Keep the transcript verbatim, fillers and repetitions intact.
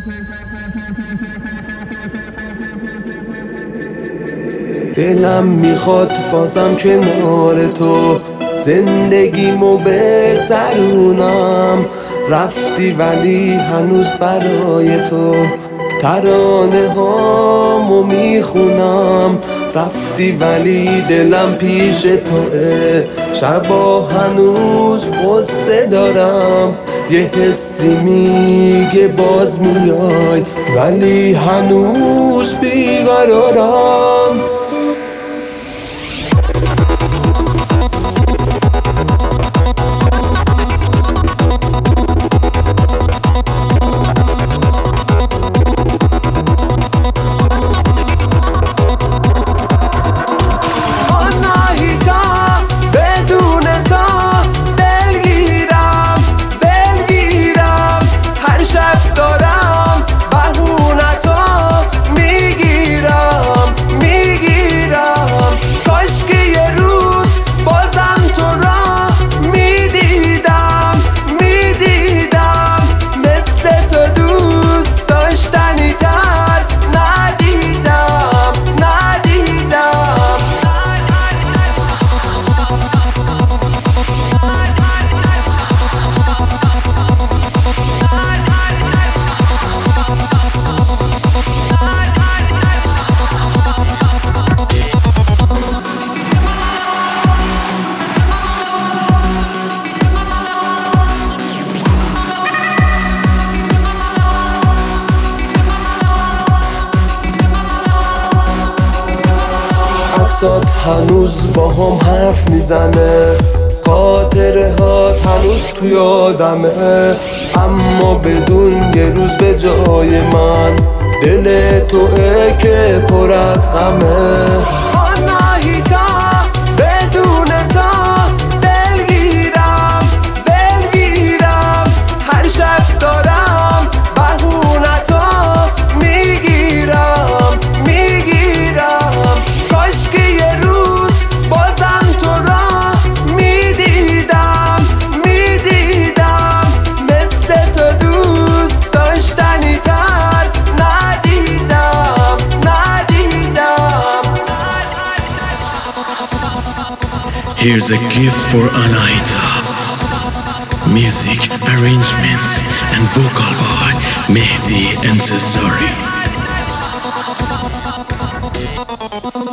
دلم میخواد بازم کنار تو زندگیمو بگذرونم. رفتی ولی هنوز برای تو ترانه هامو میخونم. رفتی ولی دلم پیش توه، شبا هنوز قصه دارم. یه حسی میگه باز میای ولی هنوز بیقرارم. عکسات هنوز با هم حرف میزنه، خاطره هات هنوز توی آدمه. اما بدون یه روز به جای من دل توئه که پر از غمه. Here's a gift for Anaita. Music, arrangements and vocal by Mehdi Entisari.